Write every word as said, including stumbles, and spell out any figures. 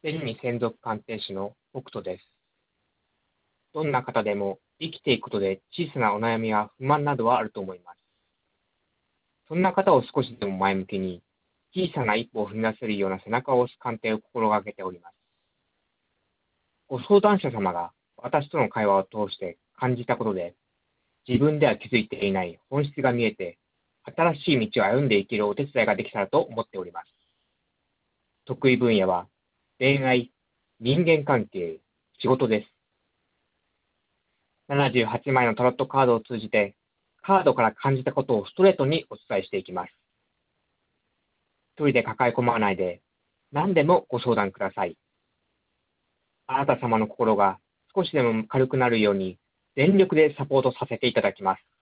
天に専属鑑定士の北斗です。どんな方でも生きていくことで小さなお悩みや不満などはあると思います。そんな方を少しでも前向きに、小さな一歩を踏み出せるような背中を押す鑑定を心がけております。ご相談者様が私との会話を通して感じたことで、自分では気づいていない本質が見えて、新しい道を歩んでいけるお手伝いができたらと思っております。得意分野は恋愛、人間関係、仕事です。ななじゅうはちまいのタロットカードを通じて、カードから感じたことをストレートにお伝えしていきます。一人で抱え込まないで、何でもご相談ください。あなた様の心が少しでも軽くなるように、全力でサポートさせていただきます。